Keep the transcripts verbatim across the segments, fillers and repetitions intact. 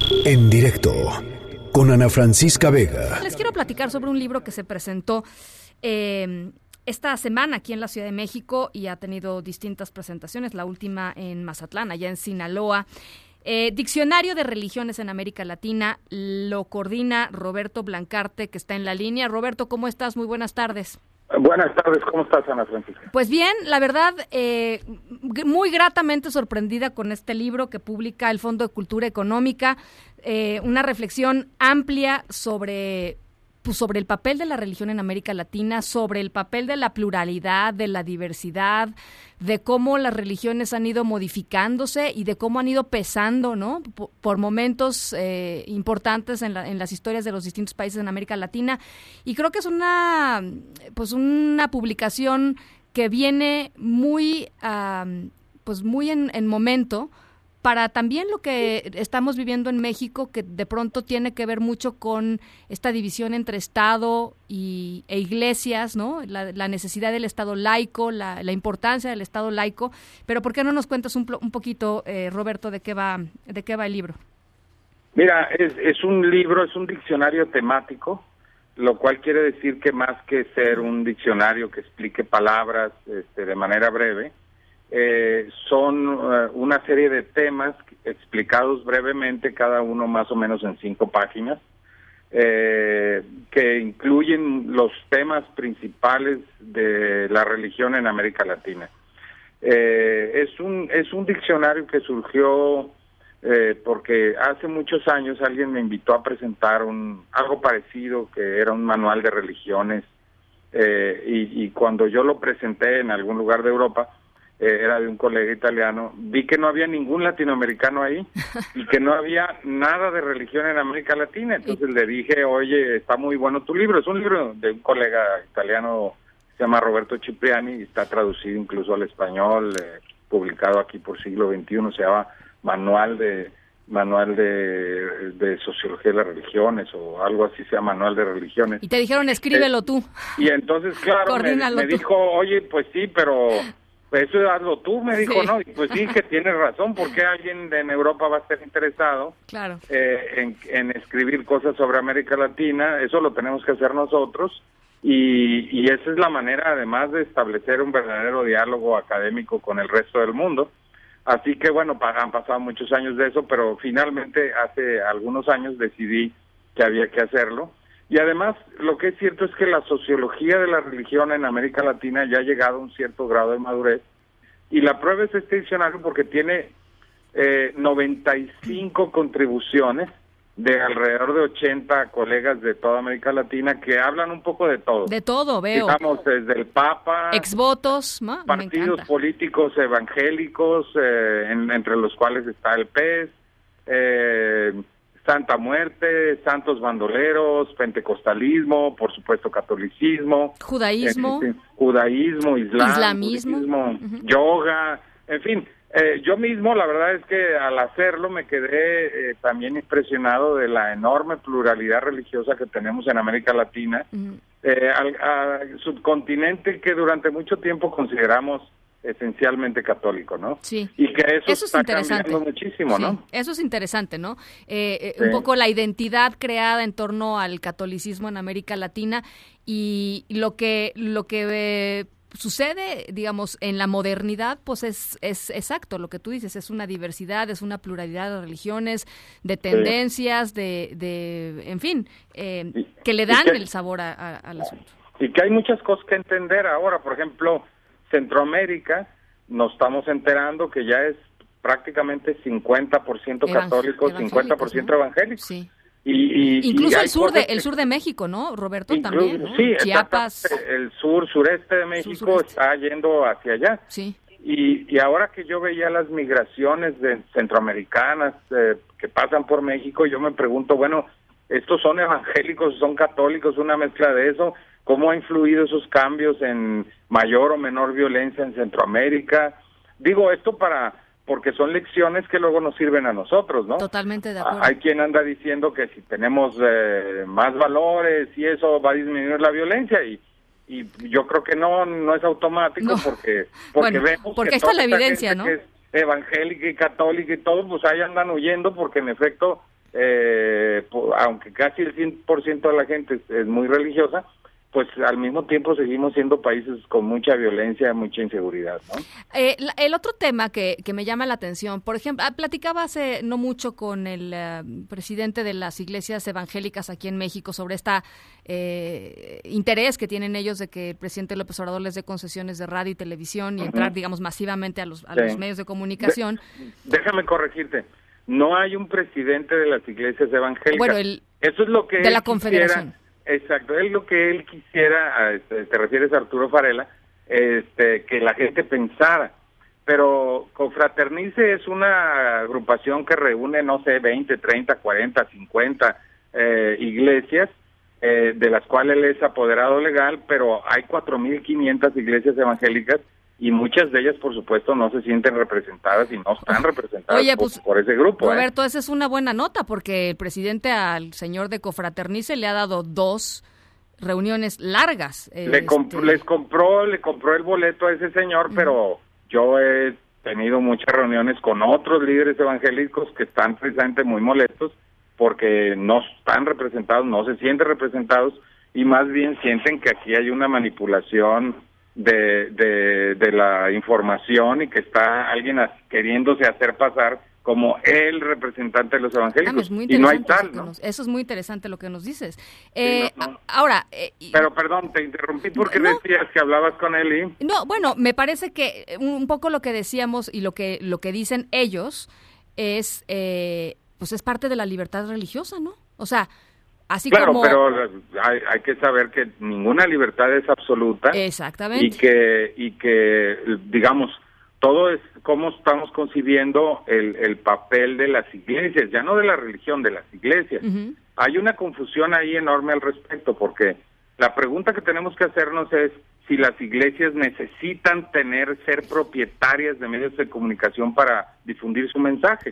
En directo con Ana Francisca Vega. Les quiero platicar sobre un libro que se presentó eh, esta semana aquí en la Ciudad de México y ha tenido distintas presentaciones, la última en Mazatlán, allá en Sinaloa. Eh, Diccionario de Religiones en América Latina, lo coordina Roberto Blancarte, que está en la línea. Roberto, ¿cómo estás? Muy buenas tardes. Buenas tardes, ¿cómo estás, Ana Francisca? Pues bien, la verdad, eh, muy gratamente sorprendida con este libro que publica el Fondo de Cultura Económica, eh, una reflexión amplia sobre, pues, sobre el papel de la religión en América Latina, sobre el papel de la pluralidad, de la diversidad, de cómo las religiones han ido modificándose y de cómo han ido pesando, ¿no? Por, por momentos eh, importantes en, la, en las historias de los distintos países en América Latina. Y creo que es una, pues una publicación que viene muy, uh, pues muy en, en momento para también lo que estamos viviendo en México, que de pronto tiene que ver mucho con esta división entre Estado y, e iglesias, ¿no? La, la necesidad del Estado laico, la, la importancia del Estado laico. Pero ¿por qué no nos cuentas un, un poquito, eh, Roberto, de qué va, de qué va el libro? Mira, es, es un libro, es un diccionario temático, lo cual quiere decir que más que ser un diccionario que explique palabras este, de manera breve, Eh, son uh, una serie de temas explicados brevemente, cada uno más o menos en cinco páginas, eh, que incluyen los temas principales de la religión en América Latina. Eh, es un es un diccionario que surgió eh, porque hace muchos años alguien me invitó a presentar un algo parecido, que era un manual de religiones, eh, y, y cuando yo lo presenté en algún lugar de Europa, Eh, era de un colega italiano, vi que no había ningún latinoamericano ahí y que no había nada de religión en América Latina. Entonces le dije, oye, está muy bueno tu libro. Es un libro de un colega italiano, se llama Roberto Cipriani, y está traducido incluso al español, eh, publicado aquí por Siglo veintiuno, se llama Manual de Manual de, de Sociología de las Religiones, o algo así, se llama Manual de Religiones. Y te dijeron, escríbelo eh, tú. Y entonces, claro, me, me dijo, oye, pues sí, pero pues eso hazlo tú, me dijo, sí. ¿No? Y pues sí, que tienes razón, porque alguien en Europa va a estar interesado claro. eh, en, en escribir cosas sobre América Latina. Eso lo tenemos que hacer nosotros, y, y esa es la manera, además, de establecer un verdadero diálogo académico con el resto del mundo. Así que, bueno, han pasado muchos años de eso, pero finalmente hace algunos años decidí que había que hacerlo. Y además, lo que es cierto es que la sociología de la religión en América Latina ya ha llegado a un cierto grado de madurez, y la prueba es este diccionario porque tiene eh, noventa y cinco contribuciones de alrededor de ochenta colegas de toda América Latina que hablan un poco de todo. De todo, veo. Digamos, desde el Papa, exvotos, ¿no? partidos políticos evangélicos, eh, en, entre los cuales está el P E S, eh, Santa Muerte, santos bandoleros, pentecostalismo, por supuesto catolicismo, judaísmo, eh, judaísmo, islam, islamismo, budismo, uh-huh. yoga, en fin. Eh, yo mismo, la verdad es que al hacerlo me quedé eh, también impresionado de la enorme pluralidad religiosa que tenemos en América Latina, uh-huh. eh, al, al subcontinente que durante mucho tiempo consideramos esencialmente católico, ¿no? Sí. Y que eso, eso es está interesante. cambiando muchísimo, sí. ¿no? Eso es interesante, ¿no? Eh, sí. Un poco la identidad creada en torno al catolicismo en América Latina y lo que lo que eh, sucede, digamos, en la modernidad, pues es es exacto lo que tú dices, es una diversidad, es una pluralidad de religiones, de tendencias, sí. de, de, en fin, eh, y, que le dan que, el sabor a, a, al asunto. Y que hay muchas cosas que entender ahora, por ejemplo, Centroamérica, nos estamos enterando que ya es prácticamente cincuenta por ciento católicos, cincuenta por ciento ¿no? evangélicos. Sí. Y, y, incluso y el sur de que, el sur de México, ¿no, Roberto? Incluso, también, ¿no? Sí, Chiapas. El sur, sureste de México sur, sureste. Está yendo hacia allá. Sí. Y, y ahora que yo veía las migraciones de centroamericanas eh, que pasan por México, yo me pregunto, bueno, ¿estos son evangélicos, son católicos, una mezcla de eso? ¿Cómo ha influido esos cambios en mayor o menor violencia en Centroamérica? Digo esto para porque son lecciones que luego nos sirven a nosotros, ¿no? Totalmente de acuerdo. Hay quien anda diciendo que si tenemos eh, más valores y eso va a disminuir la violencia, y y yo creo que no no es automático, no. porque porque bueno, vemos porque que está la evidencia, gente ¿no? Que es evangélica y católica y todo, pues ahí andan huyendo porque en efecto eh, aunque casi el cien por ciento de la gente es, es muy religiosa, pues al mismo tiempo seguimos siendo países con mucha violencia, mucha inseguridad, ¿no? Eh, la, el otro tema que, que me llama la atención, por ejemplo, platicaba hace no mucho con el uh, presidente de las iglesias evangélicas aquí en México sobre esta eh, interés que tienen ellos de que el presidente López Obrador les dé concesiones de radio y televisión y uh-huh. entrar, digamos, masivamente a los, a sí. los medios de comunicación. De, déjame corregirte, no hay un presidente de las iglesias evangélicas. Bueno, el, eso es lo que de la Confederación. Quisiera. Exacto, es lo que él quisiera, este, te refieres a Arturo Varela, este, que la gente pensara, pero Confraternice es una agrupación que reúne, no sé, veinte, treinta, cuarenta, cincuenta eh, iglesias, eh, de las cuales él es apoderado legal, pero hay cuatro mil quinientas iglesias evangélicas y muchas de ellas, por supuesto, no se sienten representadas y no están representadas Oye, por, pues, por ese grupo. Roberto, ¿eh? esa es una buena nota, porque el presidente al señor de Confraternice le ha dado dos reuniones largas. Le comp- este... Les compró, le compró el boleto a ese señor, uh-huh. pero yo he tenido muchas reuniones con otros líderes evangélicos que están precisamente muy molestos porque no están representados, no se sienten representados y más bien sienten que aquí hay una manipulación De, de, de la información y que está alguien as, queriéndose hacer pasar como el representante de los evangélicos. Ah, y no hay tal, ¿no? Nos, eso es muy interesante lo que nos dices. Eh, sí, no, no. Ahora... Eh, Pero perdón, te interrumpí porque no, decías que hablabas con él y... No, bueno, me parece que un poco lo que decíamos y lo que lo que dicen ellos es, eh, pues es parte de la libertad religiosa, ¿no? O sea... Así claro, como... pero hay, hay que saber que ninguna libertad es absoluta. Exactamente. Y que, y que digamos, todo es cómo estamos concibiendo el, el papel de las iglesias, ya no de la religión, de las iglesias. Uh-huh. Hay una confusión ahí enorme al respecto, porque la pregunta que tenemos que hacernos es si las iglesias necesitan tener, ser propietarias de medios de comunicación para difundir su mensaje.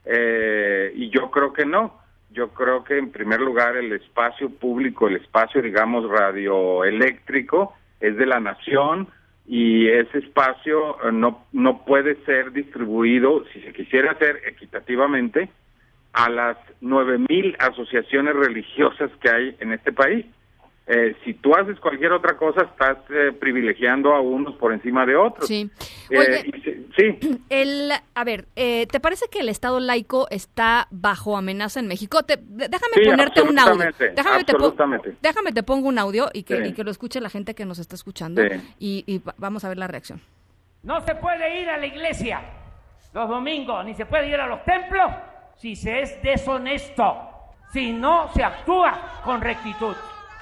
Eh, y yo creo que no. Yo creo que en primer lugar el espacio público, el espacio, digamos, radioeléctrico es de la nación y ese espacio no no puede ser distribuido, si se quisiera hacer equitativamente, a las nueve mil asociaciones religiosas que hay en este país. Eh, si tú haces cualquier otra cosa, estás eh, privilegiando a unos por encima de otros. Sí. Oye, eh, y, sí. El, a ver, eh, ¿te parece que el Estado laico está bajo amenaza en México? Te, déjame sí, ponerte un audio. Déjame absolutamente. te, po- déjame te pongo un audio y que, sí. y que lo escuche la gente que nos está escuchando sí. y, y vamos a ver la reacción. No se puede ir a la iglesia los domingos, ni se puede ir a los templos si se es deshonesto, si no se actúa con rectitud.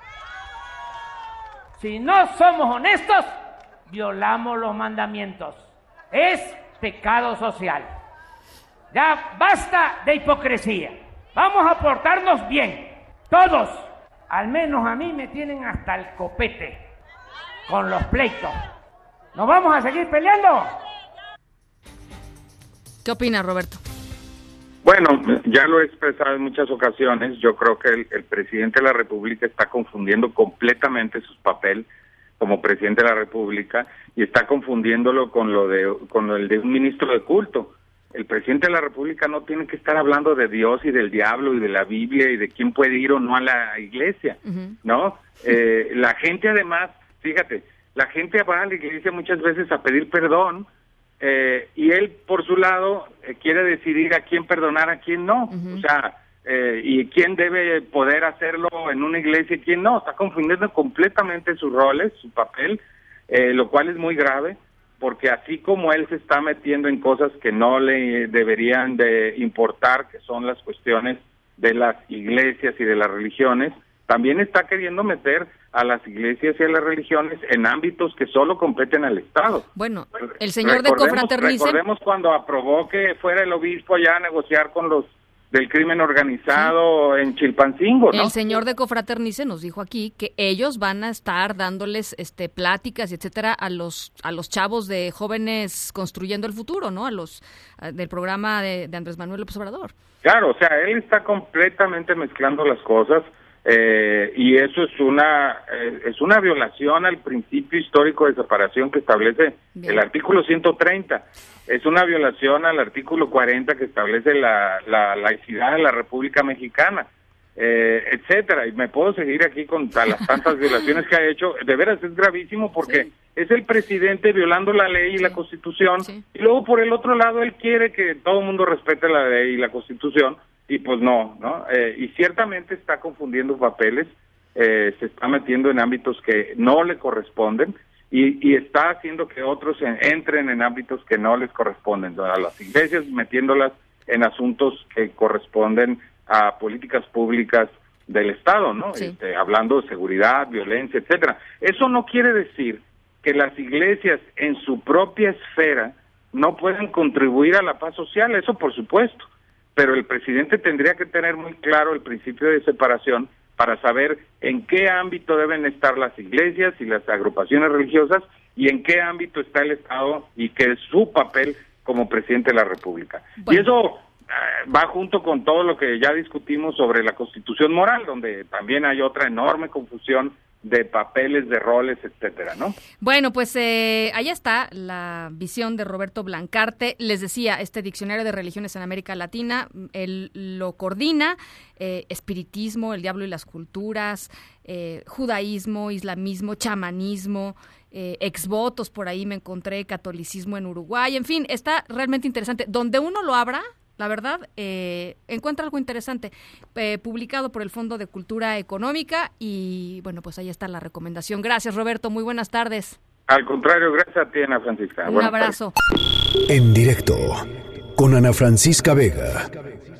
Si no somos honestos, violamos los mandamientos. Es pecado social. Ya basta de hipocresía. Vamos a portarnos bien. Todos, al menos a mí, me tienen hasta el copete con los pleitos. ¿Nos vamos a seguir peleando? ¿Qué opinas, Roberto? Bueno, ya lo he expresado en muchas ocasiones, yo creo que el, el presidente de la República está confundiendo completamente su papel como presidente de la República y está confundiéndolo con lo de con lo el de un ministro de culto. El presidente de la República no tiene que estar hablando de Dios y del diablo y de la Biblia y de quién puede ir o no a la iglesia, uh-huh. ¿no? Eh, la gente además, fíjate, la gente va a la iglesia muchas veces a pedir perdón, Eh, y él, por su lado, eh, quiere decidir a quién perdonar, a quién no. Uh-huh. O sea, eh, y quién debe poder hacerlo en una iglesia y quién no. Está confundiendo completamente sus roles, su papel, eh, lo cual es muy grave, porque así como él se está metiendo en cosas que no le deberían de importar, que son las cuestiones de las iglesias y de las religiones, también está queriendo meter a las iglesias y a las religiones en ámbitos que solo competen al Estado. Bueno, el señor de Confraternice... Recordemos cuando aprobó que fuera el obispo allá a negociar con los del crimen organizado sí. en Chilpancingo, ¿no? El señor de Confraternice nos dijo aquí que ellos van a estar dándoles este pláticas y etcétera a los a los chavos de Jóvenes Construyendo el Futuro, ¿no? A los a, del programa de, de Andrés Manuel López Obrador. Claro, o sea, él está completamente mezclando las cosas. Eh, y eso es una eh, es una violación al principio histórico de separación que establece Bien. el artículo ciento treinta. Es una violación al artículo cuarenta que establece la, la laicidad de la República Mexicana, eh, etcétera. Y me puedo seguir aquí con las tantas violaciones que ha hecho. De veras es gravísimo porque sí. es el presidente violando la ley y sí. la Constitución. Sí. Y luego por el otro lado él quiere que todo el mundo respete la ley y la Constitución. Y pues no, ¿no? Eh, y ciertamente está confundiendo papeles, eh, se está metiendo en ámbitos que no le corresponden y, y está haciendo que otros en, entren en ámbitos que no les corresponden, ¿no? A las iglesias metiéndolas en asuntos que corresponden a políticas públicas del Estado, ¿no? Sí. Este, hablando de seguridad, violencia, etcétera. Eso no quiere decir que las iglesias en su propia esfera no pueden contribuir a la paz social, eso por supuesto. Pero el presidente tendría que tener muy claro el principio de separación para saber en qué ámbito deben estar las iglesias y las agrupaciones religiosas y en qué ámbito está el Estado y qué es su papel como presidente de la República. Bueno. Y eso eh, va junto con todo lo que ya discutimos sobre la Constitución moral, donde también hay otra enorme confusión de papeles, de roles, etcétera, ¿no? Bueno, pues eh, ahí está la visión de Roberto Blancarte. Les decía, este diccionario de religiones en América Latina, él lo coordina, eh, espiritismo, el diablo y las culturas, eh, judaísmo, islamismo, chamanismo, eh, exvotos, por ahí me encontré, catolicismo en Uruguay, en fin, está realmente interesante. Donde uno lo abra, la verdad, eh, encuentra algo interesante, eh, publicado por el Fondo de Cultura Económica y, bueno, pues ahí está la recomendación. Gracias, Roberto, muy buenas tardes. Al contrario, gracias a ti, Ana Francisca. Un buenas abrazo. Tardes. En directo, con Ana Francisca Vega.